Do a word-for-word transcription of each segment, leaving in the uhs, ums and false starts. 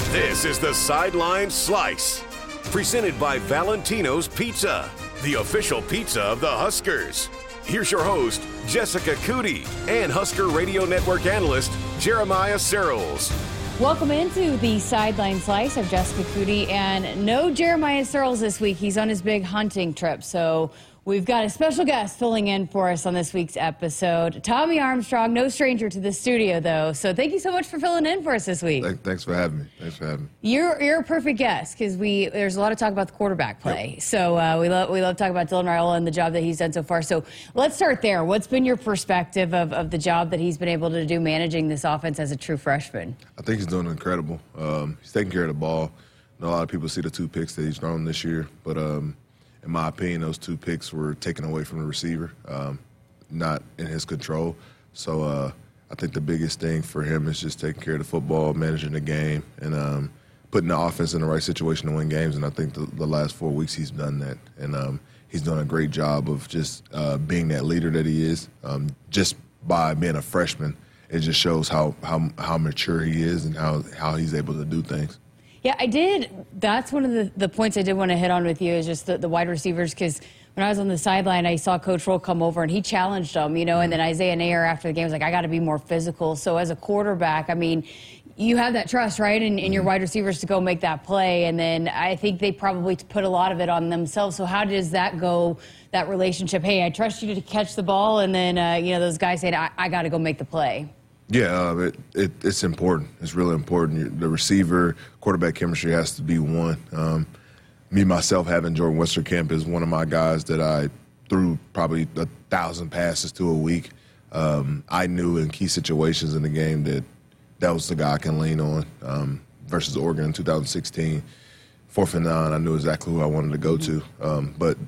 This is the Sideline Slice, presented by Valentino's Pizza, the official pizza of the Huskers. Here's your host, Jessica Cootie, and Husker Radio Network analyst, Jeremiah Searles. Welcome into the Sideline Slice. I'm Jessica Cootie, and no Jeremiah Searles this week. He's on his big hunting trip, so we've got a special guest filling in for us on this week's episode. Tommy Armstrong, no stranger to the studio, though, so thank you so much for filling in for us this week. Thanks for having me. Thanks for having me. You're you're a perfect guest because we there's a lot of talk about the quarterback play. Yep. So uh, we love we love talking about Dylan Raiola and the job that he's done so far. So let's start there. What's been your perspective of, of the job that he's been able to do managing this offense as a true freshman? I think he's doing incredible. Um, he's taking care of the ball. I know a lot of people see the two picks that he's thrown this year, but um, in my opinion, those two picks were taken away from the receiver, um, not in his control. So uh, I think the biggest thing for him is just taking care of the football, managing the game, and um, putting the offense in the right situation to win games. And I think the, the last four weeks he's done that. And um, he's done a great job of just uh, being that leader that he is. Um, just by being a freshman, it just shows how, how, how mature he is and how, how he's able to do things. Yeah, I did. That's one of the, the points I did want to hit on with you is just the, the wide receivers, because when I was on the sideline, I saw Coach Roll come over and he challenged them, you know, and then Isaiah Nair after the game was like, I got to be more physical. So as a quarterback, I mean, you have that trust, right, in, in your wide receivers to go make that play, and then I think they probably put a lot of it on themselves. So how does that go, that relationship? Hey, I trust you to catch the ball, and then, uh, you know, those guys saying, I, I got to go make the play. Yeah, uh, it, it, it's important. It's really important. The receiver, quarterback chemistry has to be one. Um, me, myself, having Jordan Westerkamp is one of my guys that I threw probably a thousand passes to a week. Um, I knew in key situations in the game that that was the guy I can lean on. Um, versus Oregon in two thousand sixteen, fourth and nine, I knew exactly who I wanted to go to. Um, but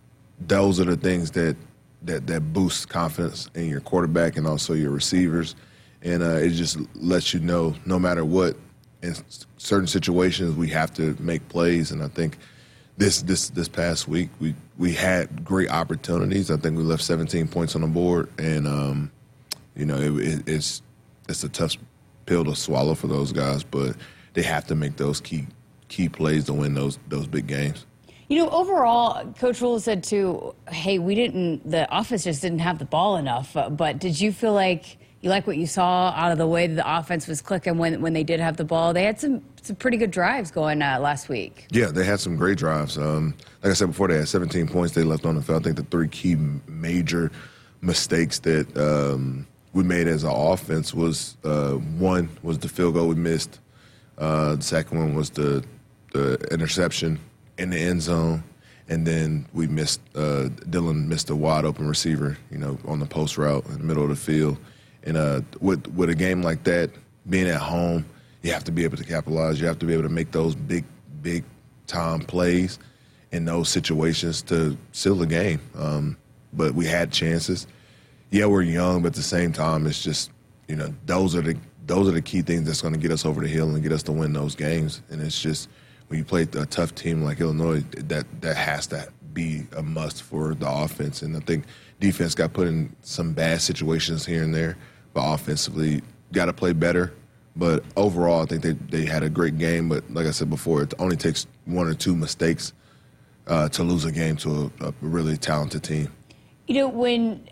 those are the things that, that, that boost confidence in your quarterback and also your receivers. And uh, it just lets you know, no matter what, in certain situations we have to make plays. And I think this this this past week we, we had great opportunities. I think we left seventeen points on the board, and um, you know it, it, it's it's a tough pill to swallow for those guys, but they have to make those key key plays to win those those big games. You know, overall, Coach Rule said too, hey, we didn't, the offense just didn't have the ball enough. But did you feel like you like what you saw out of the way that the offense was clicking when when they did have the ball? They had some some pretty good drives going uh, last week. Yeah, they had some great drives. Um, like I said before, they had seventeen points they left on the field. I think the three key major mistakes that um, we made as an offense was uh, one was the field goal we missed. Uh, the second one was the the interception in the end zone, and then we missed uh, Dylan missed a wide open receiver, you know, on the post route in the middle of the field. And uh, with with a game like that, being at home, you have to be able to capitalize. You have to be able to make those big, big time plays in those situations to seal the game. Um, but we had chances. Yeah, we're young, but at the same time, it's just, you know, those are the those are the key things that's going to get us over the hill and get us to win those games. And it's just when you play a tough team like Illinois, that that has to be a must for the offense. And I think defense got put in some bad situations here and there. But offensively, got to play better. But overall, I think they, they had a great game. But like I said before, it only takes one or two mistakes uh, to lose a game to a, a really talented team. You know, when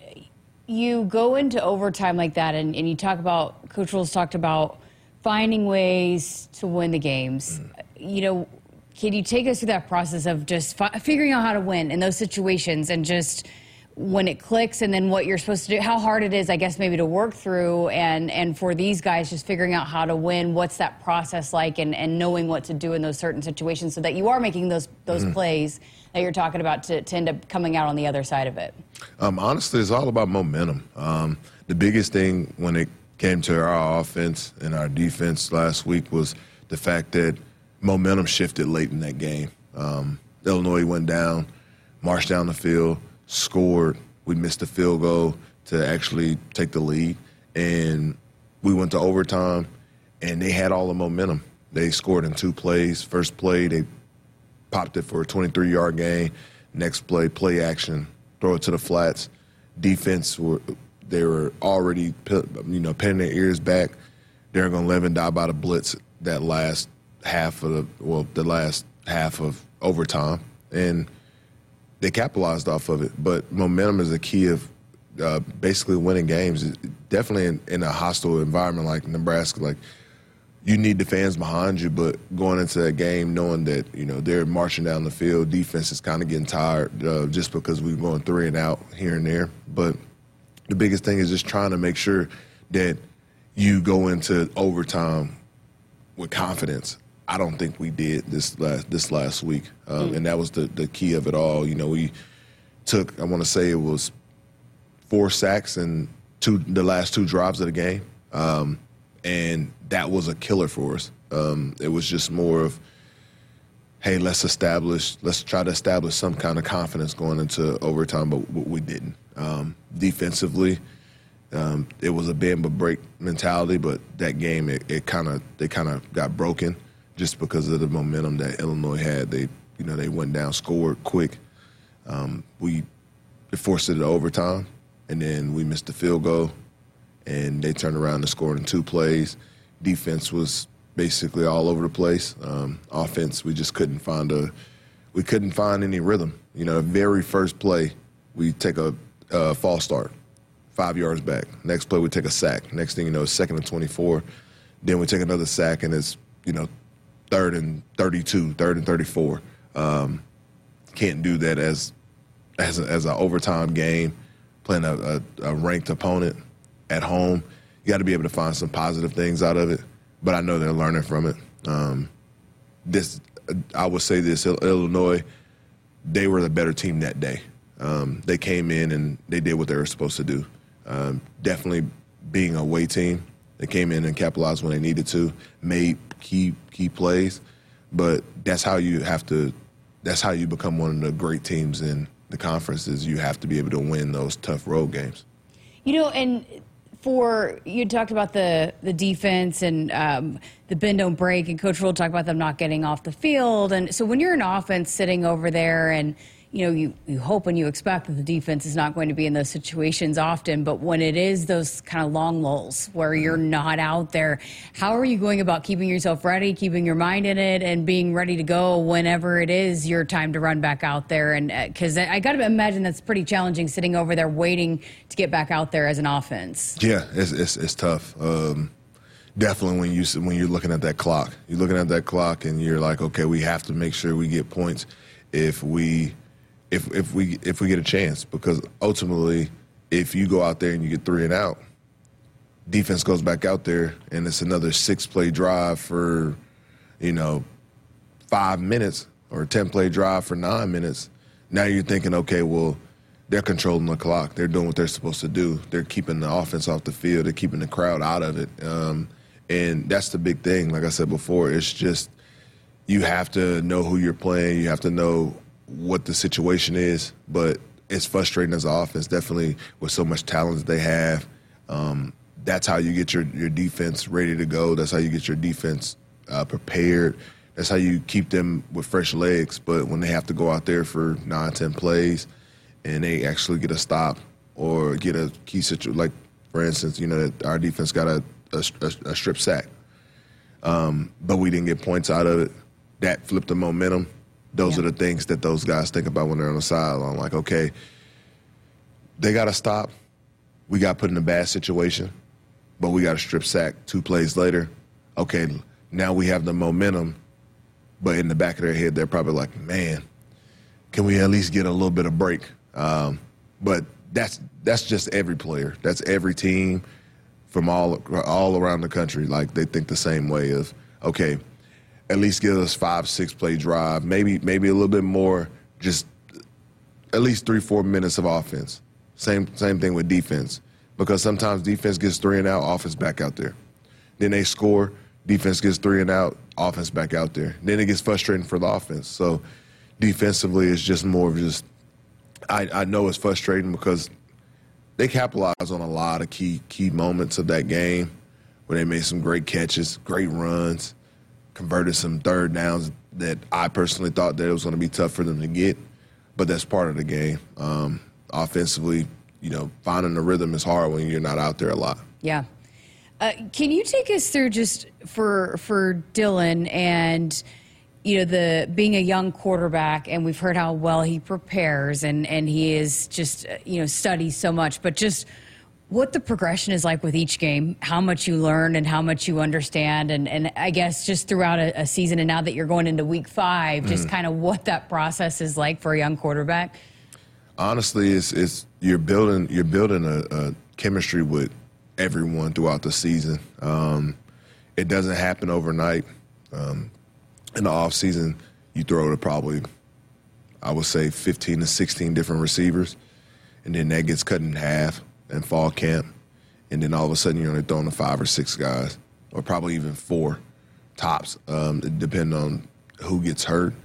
you go into overtime like that and, and you talk about, Coach Rule's talked about finding ways to win the games, mm. you know, can you take us through that process of just fi- figuring out how to win in those situations and just – when it clicks and then what you're supposed to do, how hard it is, I guess, maybe to work through, and, and for these guys just figuring out how to win, what's that process like, and, and knowing what to do in those certain situations so that you are making those those mm-hmm. plays that you're talking about to, to end up coming out on the other side of it? Um, honestly, it's all about momentum. Um, the biggest thing when it came to our offense and our defense last week was the fact that momentum shifted late in that game. Um, Illinois went down, marched down the field, scored. We missed a field goal to actually take the lead, and we went to overtime, and they had all the momentum. They scored in two plays. First play, they popped it for a twenty-three-yard gain. Next play, play action, throw it to the flats. Defense, were they were already, you know, pinning their ears back. They're going to live and die by the blitz that last half of the well, the last half of overtime, and they capitalized off of it. But momentum is the key of uh, basically winning games. Definitely in, in a hostile environment like Nebraska, like you need the fans behind you, but going into a game knowing that you know they're marching down the field, defense is kind of getting tired uh, just because we're going three and out here and there. But the biggest thing is just trying to make sure that you go into overtime with confidence. I don't think we did this last this last week, um, mm. and that was the, the key of it all. You know, we took, I want to say it was four sacks in two the last two drives of the game, um, and that was a killer for us. Um, it was just more of, hey, let's establish, let's try to establish some kind of confidence going into overtime, but we didn't. Um, defensively, um, it was a bend but break mentality, but that game, it, it kind of they kind of got broken. Just because of the momentum that Illinois had. They, you know, they went down, scored quick. Um, we forced it to overtime, and then we missed the field goal, and they turned around and scored in two plays. Defense was basically all over the place. Um, offense, we just couldn't find a, we couldn't find any rhythm. You know, the very first play, we take a, a false start, five yards back. Next play, we take a sack. Next thing you know, it's second and twenty-four. Then we take another sack, and it's, you know, third and thirty-two, third and thirty-four. Um, can't do that as as a, as an overtime game, playing a, a, a ranked opponent at home. You got to be able to find some positive things out of it. But I know they're learning from it. Um, this, I would say this, Illinois, they were the better team that day. Um, they came in and they did what they were supposed to do. Um, definitely being a away team. They came in and capitalized when they needed to, made key key plays, but that's how you have to. That's how you become one of the great teams in the conference. Is you have to be able to win those tough road games. You know, and for you talked about the the defense and um, the bend don't break, and Coach Rhule talked about them not getting off the field, and so when you're an offense sitting over there and. You know, you, you hope and you expect that the defense is not going to be in those situations often, but when it is those kind of long lulls where you're not out there, how are you going about keeping yourself ready, keeping your mind in it, and being ready to go whenever it is your time to run back out there? And because uh, I got to imagine that's pretty challenging sitting over there waiting to get back out there as an offense. Yeah, it's it's, it's tough. Um, definitely when you when you're looking at that clock, you're looking at that clock and you're like, okay, we have to make sure we get points if we. If if we if we get a chance, because ultimately, if you go out there and you get three and out, defense goes back out there and it's another six play drive for, you know, five minutes or a ten play drive for nine minutes. Now you're thinking, okay, well, they're controlling the clock. They're doing what they're supposed to do. They're keeping the offense off the field. They're keeping the crowd out of it. Um, and that's the big thing. Like I said before, it's just you have to know who you're playing. You have to know what the situation is, but it's frustrating as an offense, definitely with so much talent that they have. Um, that's how you get your, your defense ready to go. That's how you get your defense uh, prepared. That's how you keep them with fresh legs. But when they have to go out there for nine, ten plays and they actually get a stop or get a key situation, like, for instance, you know, our defense got a, a, a strip sack, um, but we didn't get points out of it. That flipped the momentum. Those yeah. are the things that those guys think about when they're on the sideline. Like, okay, they got to stop. We got put in a bad situation, but we got a strip sack two plays later. Okay, now we have the momentum, but in the back of their head, they're probably like, man, can we at least get a little bit of break? Um, but that's that's just every player. That's every team from all all around the country. Like, they think the same way of, okay, at least give us five, six play drive, maybe maybe a little bit more, just at least three, four minutes of offense. Same same thing with defense, because sometimes defense gets three and out, offense back out there. Then they score, defense gets three and out, offense back out there. Then it gets frustrating for the offense. So defensively, it's just more of just, I, I know it's frustrating because they capitalized on a lot of key key moments of that game where they made some great catches, great runs, converted some third downs that I personally thought that it was going to be tough for them to get, but that's part of the game. Um, offensively, you know, finding the rhythm is hard when you're not out there a lot. Yeah. Uh, can you take us through just for for Dylan and, you know, the being a young quarterback, and we've heard how well he prepares and, and he is just, you know, studies so much, but just what the progression is like with each game, how much you learn and how much you understand, and, and I guess just throughout a, a season, and now that you're going into week five, just mm. kind of what that process is like for a young quarterback? Honestly, it's, it's you're building you're building a, a chemistry with everyone throughout the season. Um, it doesn't happen overnight. Um, in the off season, you throw to probably, I would say, fifteen to sixteen different receivers, and then that gets cut in half in fall camp, and then all of a sudden you're only throwing to five or six guys, or probably even four tops, um, depending on who gets hurt.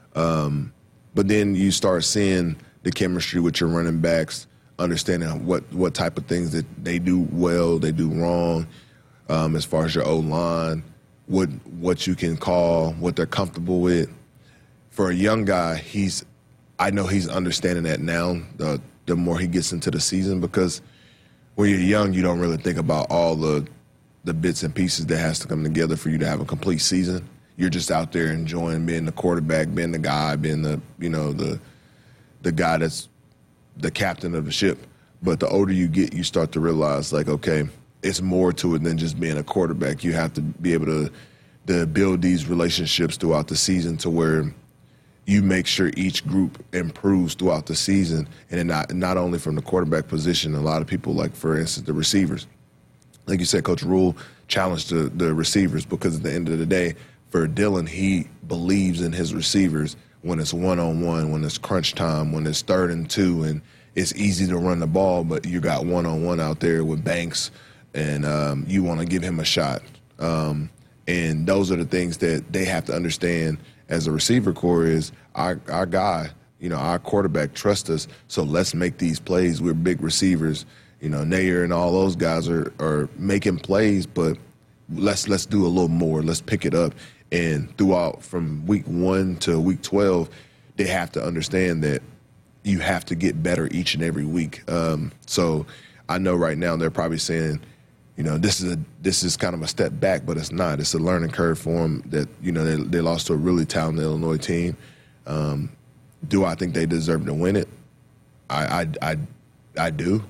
Um, but then you start seeing the chemistry with your running backs, understanding what, what type of things that they do well, they do wrong, um, as far as your O-line, what what you can call, what they're comfortable with. For a young guy, he's I know he's understanding that now, the, the more he gets into the season, because when you're young, you don't really think about all the the bits and pieces that has to come together for you to have a complete season. You're just out there enjoying being the quarterback, being the guy, being the, you know, the the guy that's the captain of the ship. But the older you get, you start to realize, like, okay, it's more to it than just being a quarterback. You have to be able to, to build these relationships throughout the season to where you make sure each group improves throughout the season, and not not only from the quarterback position. A lot of people, like, for instance, the receivers. Like you said, Coach Rule challenged the, the receivers, because at the end of the day, for Dylan, he believes in his receivers when it's one-on-one, when it's crunch time, when it's third and two, and it's easy to run the ball, but you got one-on-one out there with Banks, and um, you want to give him a shot. Um, and those are the things that they have to understand as a receiver core is our, our guy, you know, our quarterback trusts us, so let's make these plays. We're big receivers. You know, Nair and all those guys are, are making plays, but let's let's do a little more. Let's pick it up. And throughout from week one to week twelve, they have to understand that you have to get better each and every week. Um, so I know right now they're probably saying, you know, this is a this is kind of a step back, but it's not. It's a learning curve for them that, you know, they, they lost to a really talented Illinois team. Um, do I think they deserve to win it? I I I, I do,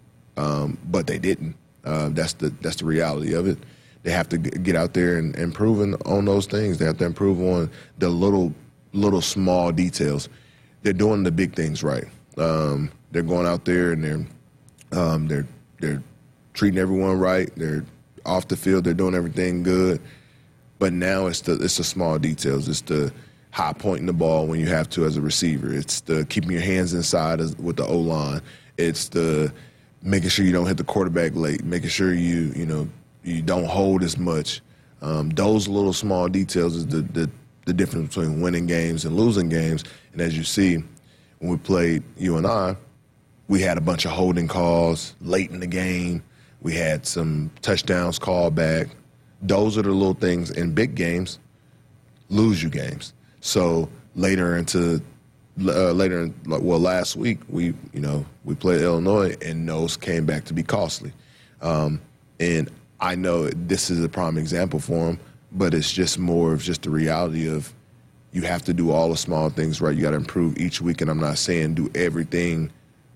um, but they didn't. Uh, that's the that's the reality of it. They have to get out there and improve on those things. They have to improve on the little, little small details. They're doing the big things right. Um, they're going out there and they're, um, they're, they're treating everyone right. They're off the field. They're doing everything good. But now it's the it's the small details. It's the high pointing the ball when you have to as a receiver. It's the keeping your hands inside as, with the O-line. It's the making sure you don't hit the quarterback late. Making sure you you know. You don't hold as much. Um, those little small details is the, the the difference between winning games and losing games. And as you see, when we played you and I, we had a bunch of holding calls late in the game. We had some touchdowns called back. Those are the little things in big games lose you games. So later into uh, later, in, well, last week we you know we played Illinois, and those came back to be costly. Um, and I know this is a prime example for them, but it's just more of just the reality of you have to do all the small things right. You got to improve each week, and I'm not saying do everything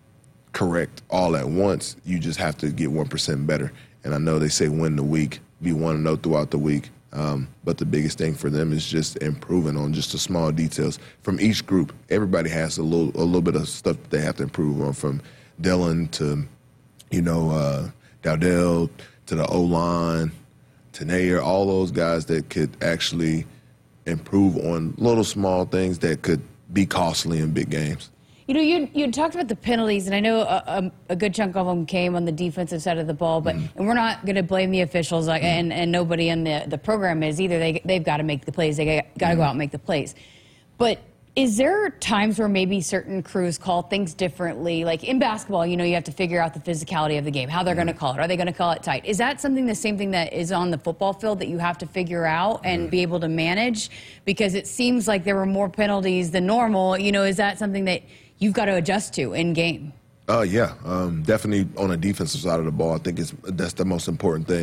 correct all at once. You just have to get one percent better. And I know they say win the week, be one and oh throughout the week, um, but the biggest thing for them is just improving on just the small details. From each group, everybody has a little a little bit of stuff that they have to improve on, from Dylan to, you know, uh, Dowdell, to the O-line, to Nair, all those guys that could actually improve on little small things that could be costly in big games. You know, you you talked about the penalties, and I know a, a, a good chunk of them came on the defensive side of the ball, but mm. and we're not going to blame the officials, like, mm. and, and nobody in the, the program is either. They, they've got to make the plays. They got to mm. go out and make the plays. But is there times where maybe certain crews call things differently? Like in basketball, you know, you have to figure out the physicality of the game, how they're mm. going to call it. Are they going to call it tight? Is that something, the same thing that is on the football field, that you have to figure out and mm. be able to manage? Because it seems like there were more penalties than normal. You know, is that something that you've got to adjust to in game? Uh, yeah, um, definitely on the defensive side of the ball. I think it's that's the most important thing.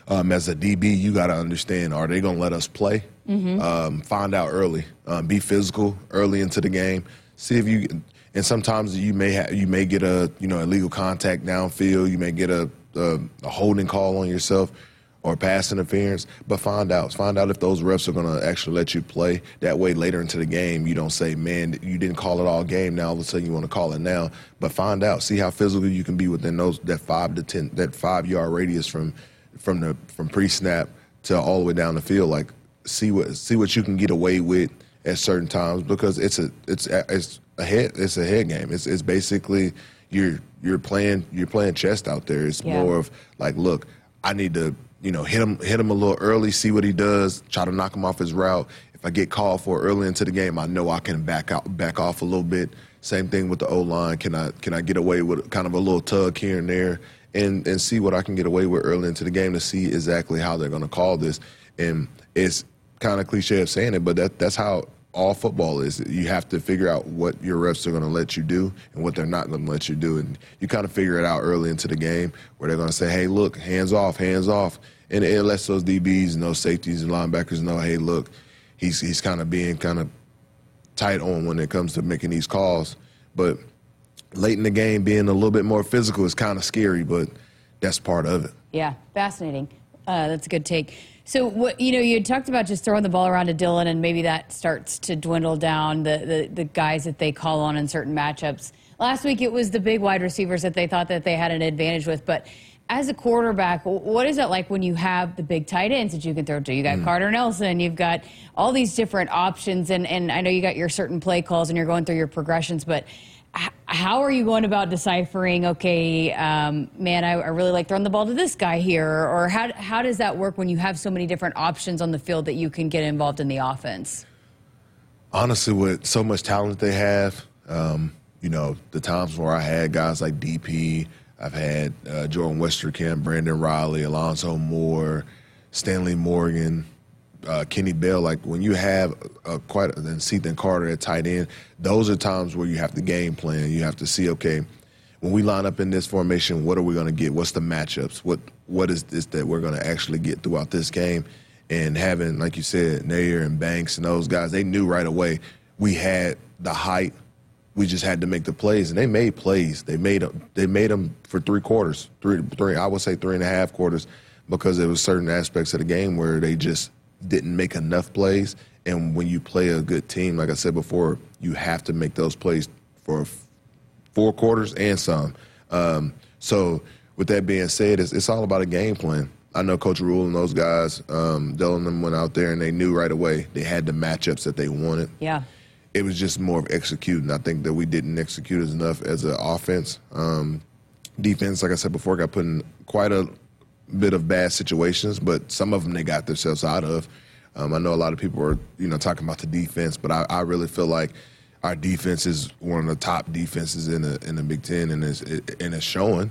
Um, as a D B, you got to understand, are they going to let us play? Mm-hmm. Um, find out early. Um, be physical early into the game. See if you – and sometimes you may have, you may get a, you know, illegal contact downfield. You may get a, a, a holding call on yourself or pass interference. But find out. Find out if those refs are going to actually let you play. That way later into the game you don't say, man, you didn't call it all game. Now all of a sudden you want to call it now. But find out. See how physical you can be within those that five to ten, that five-yard radius from from the from pre-snap to all the way down the field. Like, see what see what you can get away with at certain times, because it's a it's it's a head it's a head game. It's it's basically you're you're playing you're playing chess out there. It's yeah. more of like, look, I need to, you know, hit him hit him a little early, see what he does, try to knock him off his route. If I get called for early into the game, I know I can back out back off a little bit. Same thing with the O-line. Can I can I get away with kind of a little tug here and there, and and see what I can get away with early into the game to see exactly how they're going to call this. And it's kind of cliche of saying it, but that that's how all football is. You have to figure out what your refs are going to let you do and what they're not going to let you do. And you kind of figure it out early into the game where they're going to say, hey, look, hands off, hands off. And it lets those D Bs and those safeties and linebackers know, hey, look, he's he's kind of being kind of tight on when it comes to making these calls. But late in the game, being a little bit more physical is kind of scary, but that's part of it. Yeah, fascinating. Uh, that's a good take. So, what you know, you had talked about just throwing the ball around to Dillon, and maybe that starts to dwindle down the, the, the guys that they call on in certain matchups. Last week, it was the big wide receivers that they thought that they had an advantage with. But as a quarterback, what is it like when you have the big tight ends that you can throw to? You got mm. Carter Nelson, you've got all these different options, and, and I know you got your certain play calls and you're going through your progressions, but how are you going about deciphering, okay, um, man, I, I really like throwing the ball to this guy here? Or how, how does that work when you have so many different options on the field that you can get involved in the offense? Honestly, with so much talent they have, um, you know, the times where I had guys like D P, I've had uh, Jordan Westerkamp, Brandon Riley, Alonzo Moore, Stanley Morgan, Uh, Kenny Bell. Like, when you have uh, quite a, and Ethan Carter at tight end, those are times where you have to game plan. You have to see, okay, when we line up in this formation, what are we going to get? What's the matchups? What what is this that we're going to actually get throughout this game? And having, like you said, Nair and Banks and those guys, they knew right away we had the height. We just had to make the plays, and they made plays. They made them. They made them for three quarters, three, three. I would say three and a half quarters, because there was certain aspects of the game where they just didn't make enough plays. And when you play a good team, like I said before, you have to make those plays for four quarters and some. Um, so with that being said, it's, it's all about a game plan. I know Coach Rule and those guys, um, Dillon and them went out there and they knew right away they had the matchups that they wanted. Yeah. It was just more of executing. I think that we didn't execute as enough as an offense. Um, defense, like I said before, got put in quite a bit of bad situations, but some of them they got themselves out of. Um, I know a lot of people are, you know, talking about the defense, but I, I really feel like our defense is one of the top defenses in the in the Big Ten, and it's it, and it's showing.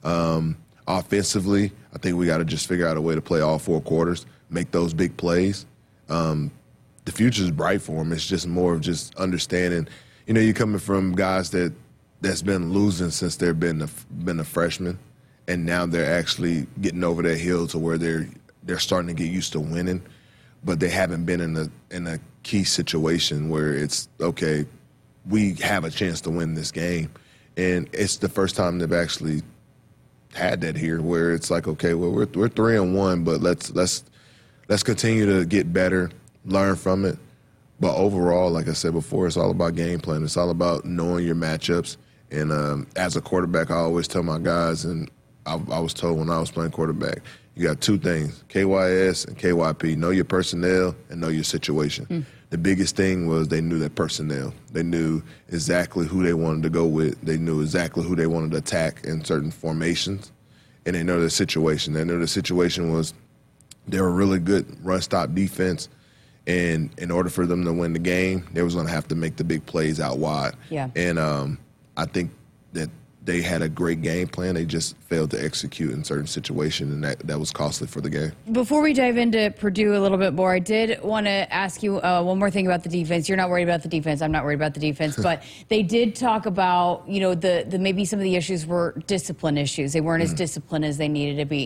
Um, offensively, I think we got to just figure out a way to play all four quarters, make those big plays. Um, the future is bright for them. It's just more of just understanding. You know, you're coming from guys that that's been losing since they've been a, been a freshman. And now they're actually getting over that hill to where they're they're starting to get used to winning, but they haven't been in a in a key situation where it's, okay, we have a chance to win this game. And it's the first time they've actually had that here, where it's like, okay, well, we're we're three and one, but let's let's let's continue to get better, learn from it. But overall, like I said before, it's all about game plan. It's all about knowing your matchups. And um, as a quarterback, I always tell my guys, and I, I was told when I was playing quarterback, you got two things, K Y S and K Y P. Know your personnel and know your situation. Mm. The biggest thing was they knew their personnel. They knew exactly who they wanted to go with. They knew exactly who they wanted to attack in certain formations. And they know their situation. They knew the situation was they were a really good run-stop defense. And in order for them to win the game, they was going to have to make the big plays out wide. Yeah. And um, I think that they had a great game plan. They just failed to execute in certain situations, and that, that was costly for the game. Before we dive into Purdue a little bit more, I did want to ask you uh, one more thing about the defense. You're not worried about the defense. I'm not worried about the defense. But they did talk about, you know, the, the maybe some of the issues were discipline issues. They weren't mm. as disciplined as they needed to be.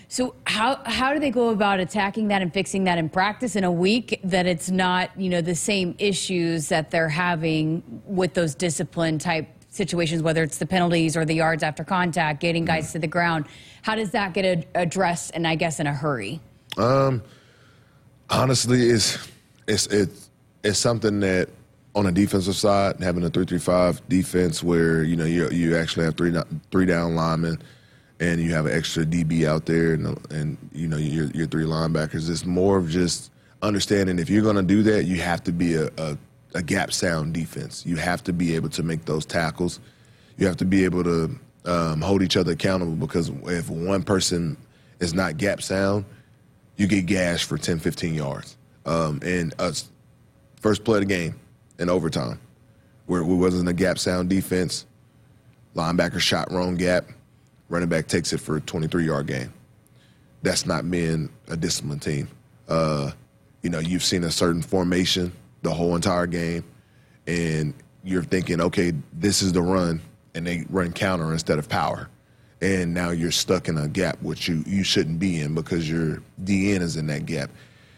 So how how do they go about attacking that and fixing that in practice in a week that it's not, you know, the same issues that they're having with those discipline type situations, whether it's the penalties or the yards after contact, getting guys mm. to the ground? How does that get a, addressed, and I guess in a hurry? Um, honestly, it's it's it's it's something that on a defensive side, having a three three five defense where you know you you actually have three three down linemen. And you have an extra D B out there, and, and you know your your three linebackers. It's more of just understanding if you're going to do that, you have to be a, a, a gap sound defense. You have to be able to make those tackles. You have to be able to um, hold each other accountable, because if one person is not gap sound, you get gashed for ten, fifteen yards. Um, and us, first play of the game in overtime, where we wasn't a gap sound defense, linebacker shot wrong gap. Running back takes it for a twenty-three yard gain. That's not being a disciplined team. Uh, you know, you've seen a certain formation the whole entire game, and you're thinking, okay, this is the run, and they run counter instead of power. And now you're stuck in a gap which you, you shouldn't be in because your D N is in that gap.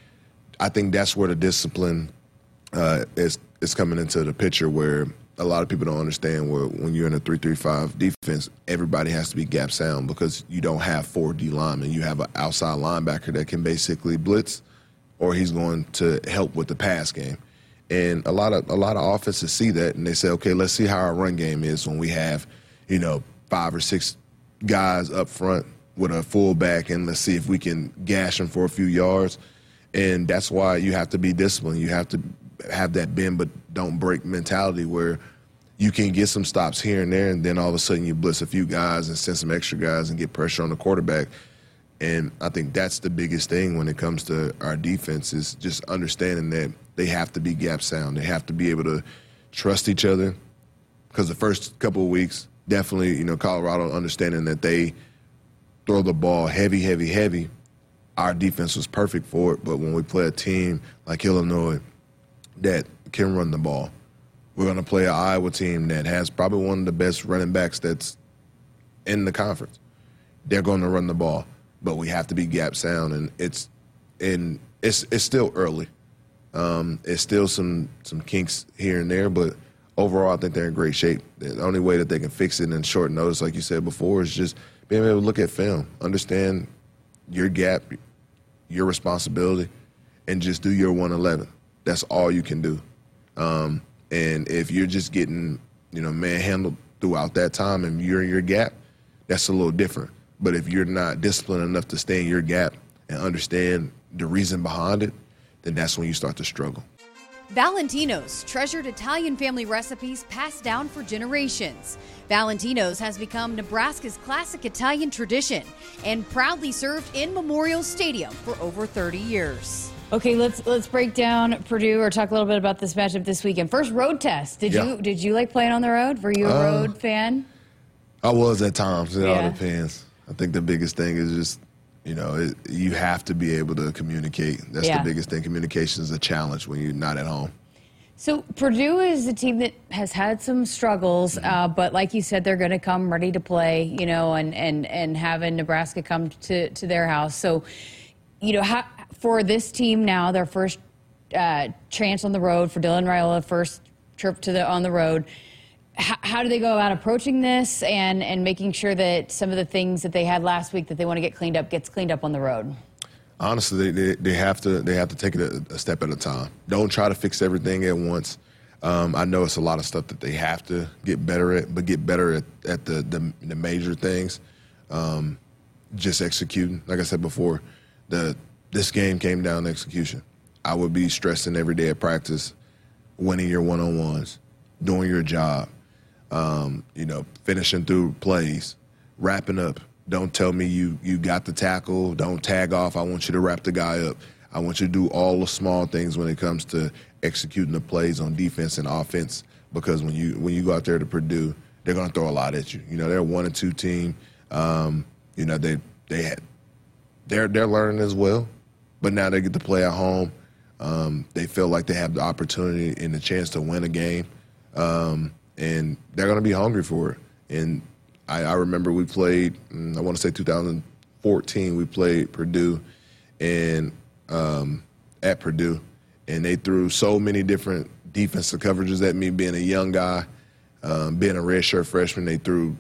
I think that's where the discipline uh, is, is coming into the picture, where a lot of people don't understand where when you're in a three three five defense, everybody has to be gap sound, because you don't have four D linemen. You have an outside linebacker that can basically blitz, or he's going to help with the pass game. And a lot of a lot of offenses see that, and they say, okay, let's see how our run game is when we have, you know, five or six guys up front with a fullback, and let's see if we can gash them for a few yards. And that's why you have to be disciplined. You have to have that bend but don't break mentality, where you can get some stops here and there, and then all of a sudden you blitz a few guys and send some extra guys and get pressure on the quarterback. And I think that's the biggest thing when it comes to our defense, is just understanding that they have to be gap sound. They have to be able to trust each other, because the first couple of weeks, definitely, you know, Colorado understanding that they throw the ball heavy, heavy, heavy, our defense was perfect for it. But when we play a team like Illinois that can run the ball, we're going to play an Iowa team that has probably one of the best running backs that's in the conference. They're going to run the ball, but we have to be gap sound, and it's and it's it's still early. Um, it's still some some kinks here and there, but overall, I think they're in great shape. The only way that they can fix it in short notice, like you said before, is just being able to look at film, understand your gap, your responsibility, and just do your one eleven. That's all you can do. Um, and if you're just getting, you know, manhandled throughout that time and you're in your gap, that's a little different. But if you're not disciplined enough to stay in your gap and understand the reason behind it, then that's when you start to struggle. Valentino's, treasured Italian family recipes passed down for generations. Valentino's has become Nebraska's classic Italian tradition and proudly served in Memorial Stadium for over thirty years. Okay, let's let's break down Purdue, or talk a little bit about this matchup this weekend. First, road test. Did yeah. you did you like playing on the road? Were you a uh, road fan? I was at times. It yeah. all depends. I think the biggest thing is just, you know, it, you have to be able to communicate. That's yeah. the biggest thing. Communication is a challenge when you're not at home. So Purdue is a team that has had some struggles, mm-hmm. uh, but like you said, they're going to come ready to play, you know, and, and, and having Nebraska come to, to their house. So, you know, how, for this team now, their first uh, chance on the road, for Dylan Raiola, first trip to the on the road, how, how do they go about approaching this and, and making sure that some of the things that they had last week that they want to get cleaned up gets cleaned up on the road? Honestly, they, they, they have to they have to take it a, a step at a time. Don't try to fix everything at once. Um, I know it's a lot of stuff that they have to get better at, but get better at, at the, the the major things. Um, just executing. Like I said before, the this game came down to execution. I would be stressing every day at practice, winning your one-on-ones, doing your job, um, you know, finishing through plays, wrapping up. Don't tell me you, you got the tackle. Don't tag off. I want you to wrap the guy up. I want you to do all the small things when it comes to executing the plays on defense and offense, because when you when you go out there to Purdue, they're going to throw a lot at you. You know, they're a one and two team. Um, you know, they they had they're they're learning as well, but now they get to play at home. Um, they feel like they have the opportunity and the chance to win a game, um, and they're going to be hungry for it. And I, I remember we played, I want to say two thousand fourteen, we played Purdue and um, at Purdue, and they threw so many different defensive coverages at me. Being a young guy, um, being a redshirt freshman, they threw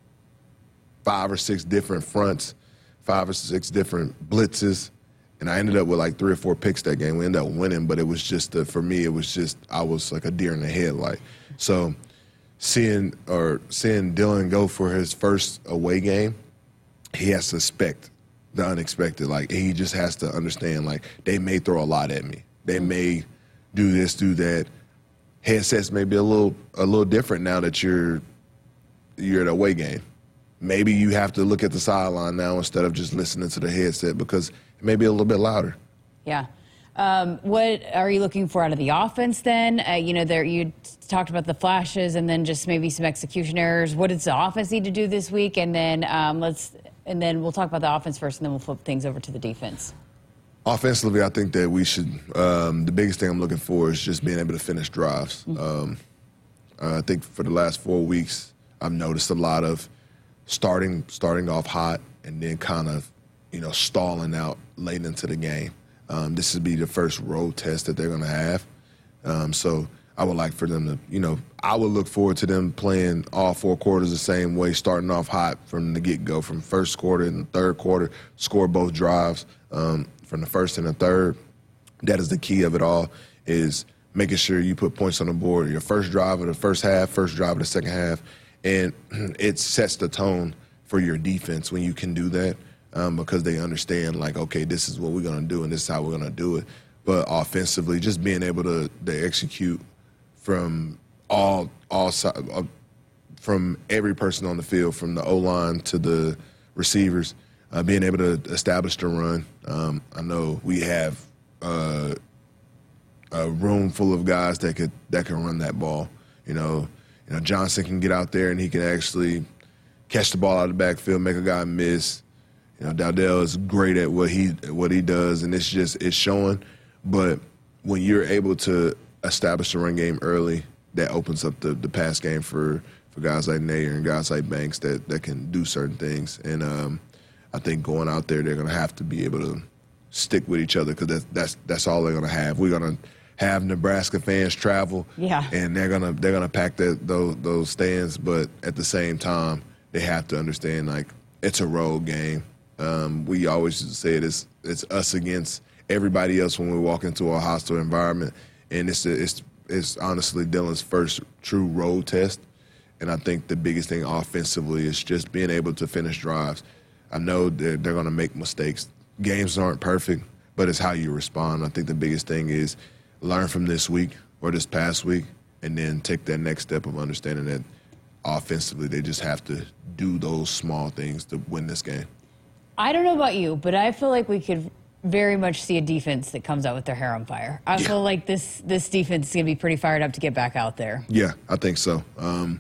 five or six different fronts, five or six different blitzes, and I ended up with like three or four picks that game. We ended up winning, but it was just a, for me, it was just I was like a deer in the headlight. So seeing or seeing Dylan go for his first away game, he has to expect the unexpected. Like, he just has to understand, like, they may throw a lot at me. They may do this, do that. Headsets may be a little a little different now that you're you're at a away game. Maybe you have to look at the sideline now instead of just listening to the headset because it may be a little bit louder. Yeah. Um, what are you looking for out of the offense then? Uh, you know, there you talked about the flashes and then just maybe some execution errors. What does the offense need to do this week? And then um, let's and then we'll talk about the offense first, and then we'll flip things over to the defense. Offensively, I think that we should. Um, the biggest thing I'm looking for is just being able to finish drives. Mm-hmm. Um, uh, I think for the last four weeks, I've noticed a lot of starting starting off hot and then kind of, you know, stalling out late into the game. Um, this would be the first road test that they're going to have. Um, so I would like for them to, you know, I would look forward to them playing all four quarters the same way, starting off hot from the get-go, from first quarter and the third quarter, score both drives um, from the first and the third. That is the key of it all, is making sure you put points on the board. Your first drive of the first half, first drive of the second half, and it sets the tone for your defense when you can do that. Um, because they understand, like, okay, this is what we're going to do and this is how we're going to do it. But offensively, just being able to, to execute from all all uh, from every person on the field, from the O-line to the receivers, uh, being able to establish the run. Um, I know we have uh, a room full of guys that could that can run that ball. You know, you know Johnson can get out there and he can actually catch the ball out of the backfield, make a guy miss. You know, Dowdell is great at what he what he does, and it's just it's showing. But when you're able to establish the run game early, that opens up the, the pass game for, for guys like Nayer and guys like Banks that, that can do certain things. And um, I think going out there, they're going to have to be able to stick with each other because that's that's that's all they're going to have. We're going to have Nebraska fans travel, yeah, and they're gonna they're gonna pack the, those those stands. But at the same time, they have to understand, like, it's a road game. Um, we always say it is it's us against everybody else when we walk into a hostile environment, and it's a, it's it's honestly Dylan's first true road test. And I think the biggest thing offensively is just being able to finish drives. I know they're, they're going to make mistakes. Games aren't perfect, but it's how you respond. I think the biggest thing is learn from this week or this past week, and then take that next step of understanding that offensively they just have to do those small things to win this game. I don't know about you, but I feel like we could very much see a defense that comes out with their hair on fire. I yeah. feel like this this defense is going to be pretty fired up to get back out there. Yeah, I think so. Um,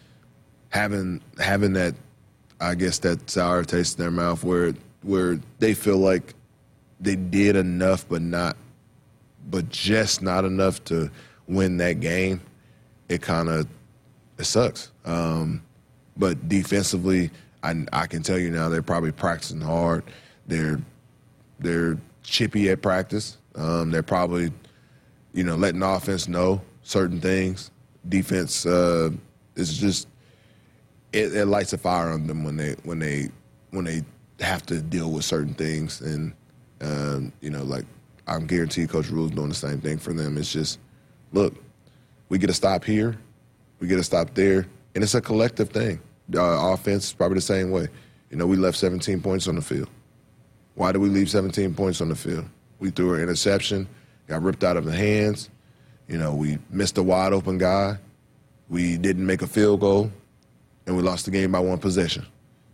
having having that, I guess, that sour taste in their mouth where where they feel like they did enough, but not, but just not enough to win that game. It kind of it sucks. Um, but defensively, I, I can tell you now they're probably practicing hard. They're they're chippy at practice. Um, they're probably, you know, letting the offense know certain things. Defense uh, is just it, it lights a fire on them when they when they when they have to deal with certain things. And um, you know, like I'm guaranteed Coach Rule's doing the same thing for them. It's just, look, we get a stop here, we get a stop there, and it's a collective thing. Uh, offense is probably the same way. You know, we left seventeen points on the field. Why did we leave seventeen points on the field? We threw an interception, got ripped out of the hands. You know, we missed a wide open guy. We didn't make a field goal, and we lost the game by one possession.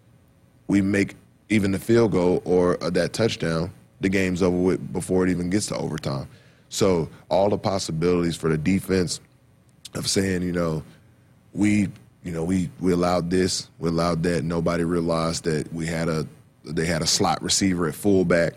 We make even the field goal or uh, that touchdown, the game's over with before it even gets to overtime. So all the possibilities for the defense of saying, you know, we – You know, we, we allowed this, we allowed that. Nobody realized that we had a they had a slot receiver at fullback,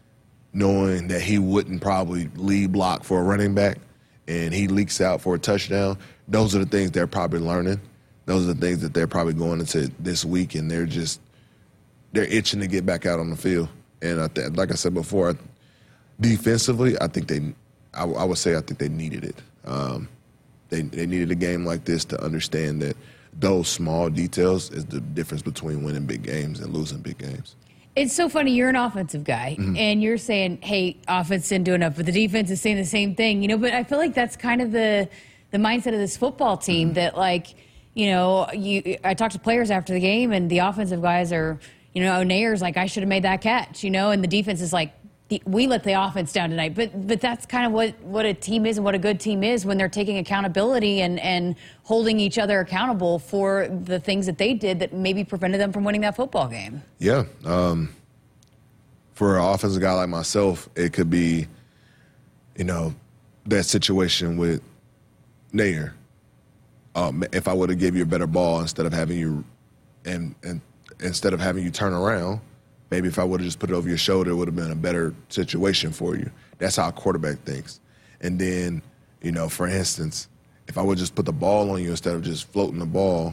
knowing that he wouldn't probably lead block for a running back, and he leaks out for a touchdown. Those are the things they're probably learning. Those are the things that they're probably going into this week, and they're just they're itching to get back out on the field. And I th- like I said before, defensively, I think they, I, I would say I think they needed it. Um, they they needed a game like this to understand that those small details is the difference between winning big games and losing big games. It's so funny. You're an offensive guy, mm-hmm. and you're saying, "Hey, offense didn't do enough," but the defense is saying the same thing. You know, but I feel like that's kind of the the mindset of this football team. Mm-hmm. That, like, you know, you. I talked to players after the game, and the offensive guys are, you know, Nayer's like, "I should have made that catch," you know, and the defense is like, "We let the offense down tonight." But but that's kind of what what a team is and what a good team is when they're taking accountability and and holding each other accountable for the things that they did that maybe prevented them from winning that football game. Yeah. Um, for an offensive guy like myself, it could be, you know, that situation with Nayer. Um, if I would have gave you a better ball instead of having you, and and instead of having you turn around, maybe if I would have just put it over your shoulder, it would have been a better situation for you. That's how a quarterback thinks. And then, you know, for instance, if I would just put the ball on you instead of just floating the ball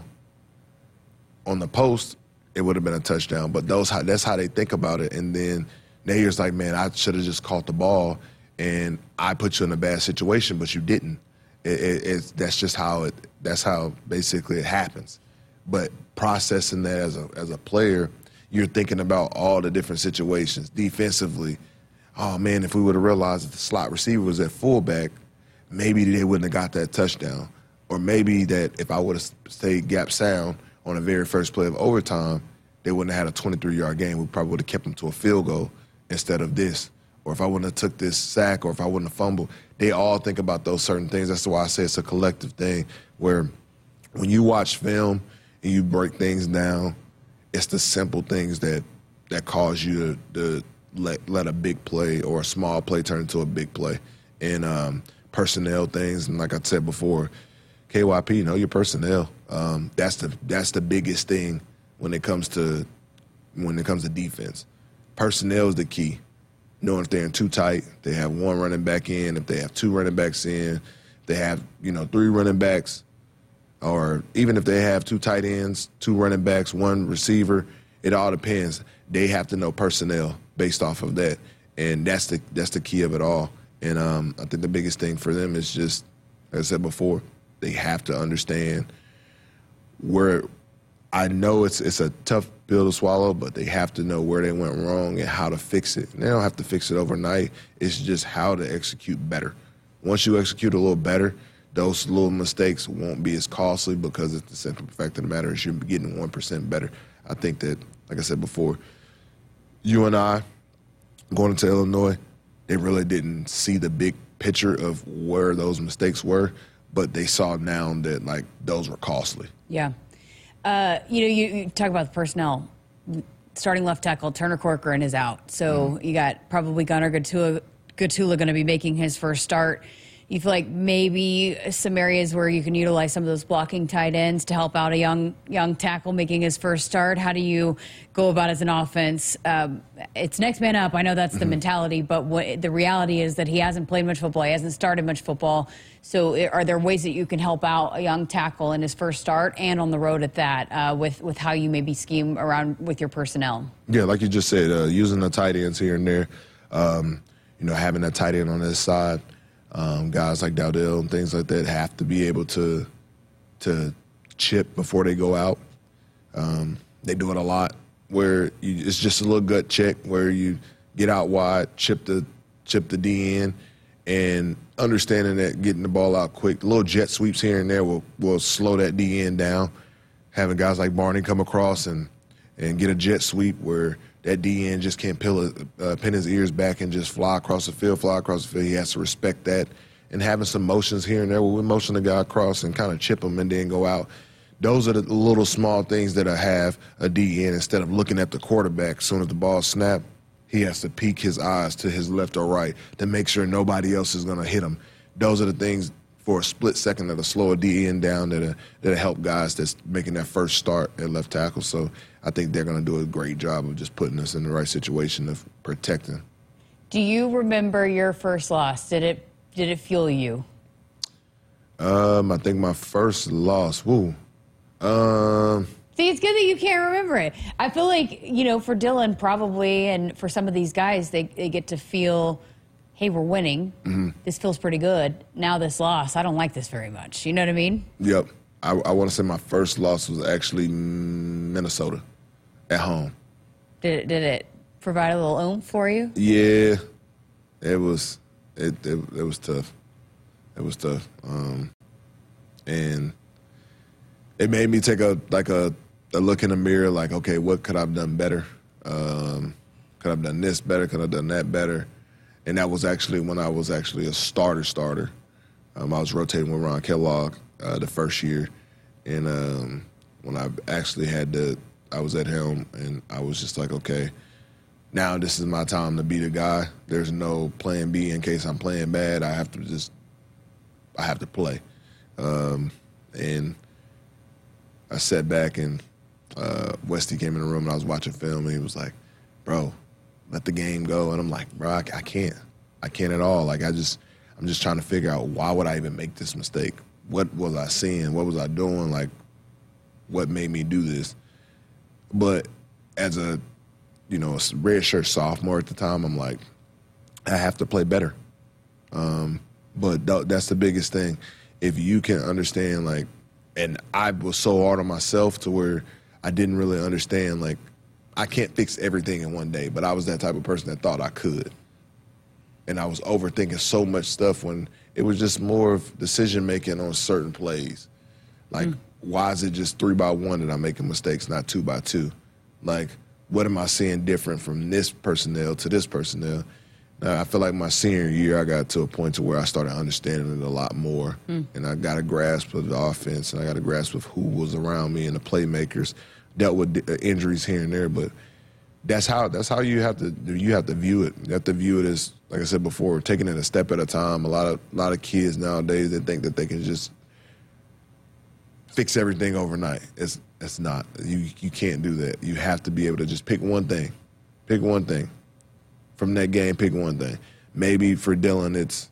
on the post, it would have been a touchdown. But those that's how they think about it. And then Nayer's like, man, I should have just caught the ball, and I put you in a bad situation, but you didn't. It, it, it's, that's just how it. That's how basically it happens. But processing that as a as a player, you're thinking about all the different situations defensively. Oh man, if we would have realized that the slot receiver was at fullback, maybe they wouldn't have got that touchdown. Or maybe that if I would have stayed gap sound on the very first play of overtime, they wouldn't have had a twenty-three-yard game. We probably would have kept them to a field goal instead of this. Or if I wouldn't have took this sack, or if I wouldn't have fumbled. They all think about those certain things. That's why I say it's a collective thing where when you watch film and you break things down, it's the simple things that that cause you to, to let let a big play or a small play turn into a big play. And um, personnel things, and like I said before, K Y P, know your personnel. Um, that's the that's the biggest thing when it comes to when it comes to defense. Personnel is the key. Knowing if they're in too tight, they have one running back in. If they have two running backs in, they have you know three running backs. Or even if they have two tight ends, two running backs, one receiver, it all depends. They have to know personnel based off of that, and that's the that's the key of it all. And um, I think the biggest thing for them is just, as I said before, they have to understand where. I know it's it's a tough pill to swallow, but they have to know where they went wrong and how to fix it. And they don't have to fix it overnight. It's just how to execute better. Once you execute a little better, those little mistakes won't be as costly because it's the simple fact of the matter is you're getting one percent better. I think that, like I said before, you and I, going into Illinois, they really didn't see the big picture of where those mistakes were, but they saw now that, like, those were costly. Yeah. Uh, you know, you, you talk about the personnel. Starting left tackle, Turner Corcoran is out. So mm-hmm. you got probably Gunnar Gatula, Gatula going to be making his first start. You feel like maybe some areas where you can utilize some of those blocking tight ends to help out a young young tackle making his first start. How do you go about as an offense? Um, it's next man up. I know that's the mm-hmm. mentality, but what, the reality is that he hasn't played much football. He hasn't started much football. So are there ways that you can help out a young tackle in his first start and on the road at that uh, with, with how you maybe scheme around with your personnel? Yeah, like you just said, uh, using the tight ends here and there, um, you know, having a tight end on this side. Um, guys like Dowdell and things like that have to be able to to chip before they go out. Um, they do it a lot where you, it's just a little gut check where you get out wide, chip the chip the D in, and understanding that getting the ball out quick, little jet sweeps here and there will will slow that D in down. Having guys like Barney come across and and get a jet sweep where that D N just can't peel, uh, pin his ears back and just fly across the field, fly across the field. He has to respect that. And having some motions here and there where we motion the guy across and kind of chip him and then go out. Those are the little small things that I have a D N. Instead of looking at the quarterback, as soon as the ball snapped, he has to peek his eyes to his left or right to make sure nobody else is going to hit him. Those are the things for a split second that'll slow a D N down, that'll, that'll help guys that's making that first start at left tackle. So I think they're going to do a great job of just putting us in the right situation of protecting. Do you remember your first loss? Did it did it fuel you? Um, I think my first loss, woo. Um, See, it's good that you can't remember it. I feel like, you know, for Dylan probably, and for some of these guys, they, they get to feel, hey, we're winning. Mm-hmm. This feels pretty good. Now this loss, I don't like this very much. You know what I mean? Yep. I, I want to say my first loss was actually Minnesota at home. Did it, did it provide a little oomph for you? Yeah. It was it, it, it was tough. It was tough. Um, and it made me take a like a, a look in the mirror, like, okay, what could I have done better? Um, could I have done this better? Could I have done that better? And that was actually when I was actually a starter starter. Um, I was rotating with Ron Kellogg uh, the first year. And um, when I actually had to, I was at helm, and I was just like, okay, now this is my time to be the guy. There's no plan B in case I'm playing bad. I have to just, I have to play. Um, and I sat back, and uh, Westy came in the room, and I was watching film, and he was like, bro, let the game go. And I'm like, bro, I, I can't. I can't at all. Like, I just, I'm just trying to figure out, why would I even make this mistake? What was I seeing? What was I doing? Like, what made me do this? But as a, you know, a red shirt sophomore at the time, I'm like, I have to play better. Um, but th- that's the biggest thing. If you can understand, like, and I was so hard on myself to where I didn't really understand, like, I can't fix everything in one day, but I was that type of person that thought I could. And I was overthinking so much stuff when it was just more of decision-making on certain plays. Like, mm. why is it just three by one that I'm making mistakes, not two by two? Like, what am I seeing different from this personnel to this personnel? Now, I feel like my senior year, I got to a point to where I started understanding it a lot more. Mm. And I got a grasp of the offense, and I got a grasp of who was around me and the playmakers. Dealt with injuries here and there, but that's how that's how you have to you have to view it. You have to view it as, like I said before, taking it a step at a time. A lot of a lot of kids nowadays, they think that they can just fix everything overnight. It's it's not. You you can't do that. You have to be able to just pick one thing, pick one thing from that game. Pick one thing. Maybe for Dylan, it's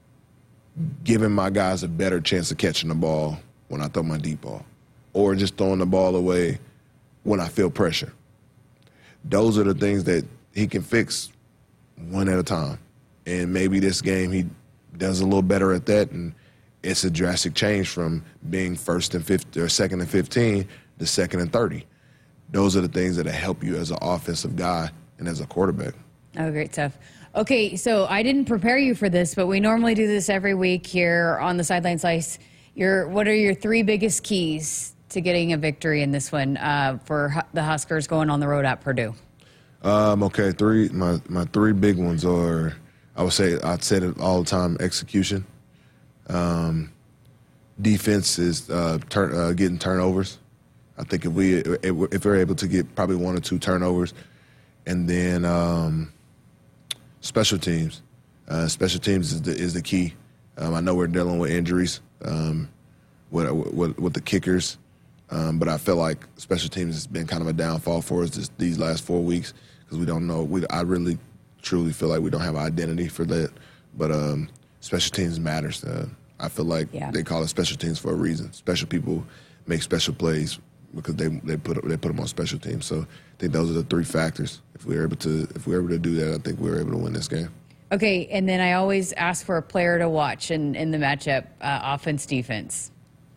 giving my guys a better chance of catching the ball when I throw my deep ball, or just throwing the ball away when I feel pressure. Those are the things that he can fix one at a time. And maybe this game he does a little better at that, and it's a drastic change from being first and fifty or second and fifteen to second and thirty. Those are the things that help you as an offensive guy and as a quarterback. Oh, great stuff. Okay, so I didn't prepare you for this, but we normally do this every week here on the Sideline Slice. Your, what are your three biggest keys to getting a victory in this one uh, for the Huskers going on the road at Purdue? Um, okay, three. My my three big ones are, I would say, I'd say it all the time: execution. Um, defense is uh, turn, uh, getting turnovers. I think if we if we're able to get probably one or two turnovers, and then um, special teams. Uh, special teams is the is the key. Um, I know we're dealing with injuries um, with, with with the kickers. Um, but I feel like special teams has been kind of a downfall for us this, these last four weeks because we don't know. We, I really, truly feel like we don't have an identity for that. But um, special teams matters. Uh, I feel like yeah. they call it special teams for a reason. Special people make special plays because they they put they put them on special teams. So I think those are the three factors. If we're able to if we're able to do that, I think we're able to win this game. Okay, and then I always ask for a player to watch in, in the matchup, uh, offense, defense.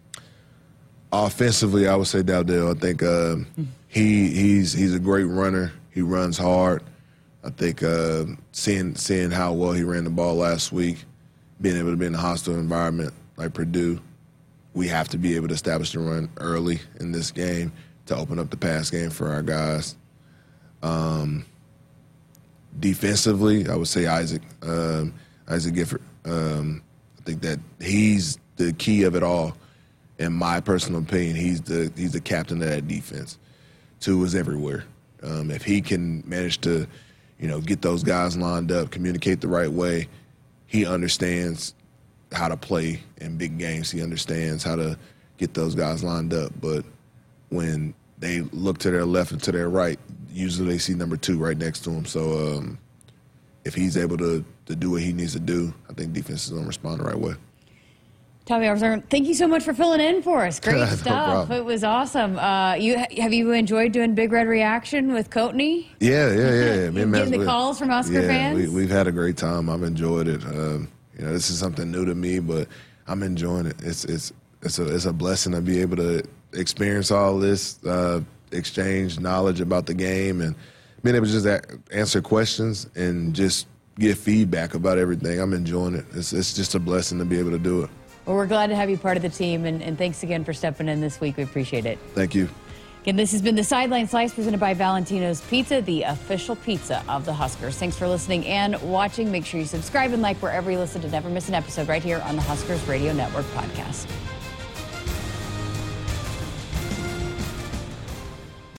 Offensively, I would say Dowdell. I think uh, he he's he's a great runner. He runs hard. I think uh, seeing seeing how well he ran the ball last week, being able to be in a hostile environment like Purdue, we have to be able to establish the run early in this game to open up the pass game for our guys. Um, defensively, I would say Isaac um, Isaac Gifford. Um, I think that he's the key of it all. In my personal opinion, he's the he's the captain of that defense. Two is everywhere. Um, if he can manage to, you know, get those guys lined up, communicate the right way, he understands how to play in big games. He understands how to get those guys lined up. But when they look to their left and to their right, usually they see number two right next to him. So um, if he's able to, to do what he needs to do, I think defense is going to respond the right way. Tommy Armstrong, thank you so much for filling in for us. Great No stuff. problem. It was awesome. Uh, you have you enjoyed doing Big Red Reaction with Coatney? Yeah, yeah, yeah. yeah. Getting Matt, the we- calls from Husker yeah, fans? We, we've had a great time. I've enjoyed it. Um, you know, this is something new to me, but I'm enjoying it. It's it's it's a it's a blessing to be able to experience all this, uh, exchange knowledge about the game, and being able to just a- answer questions and just get feedback about everything. I'm enjoying it. It's it's just a blessing to be able to do it. Well, we're glad to have you part of the team, and, and thanks again for stepping in this week. We appreciate it. Thank you. Again, this has been the Sideline Slice presented by Valentino's Pizza, the official pizza of the Huskers. Thanks for listening and watching. Make sure you subscribe and like wherever you listen to never miss an episode right here on the Huskers Radio Network podcast.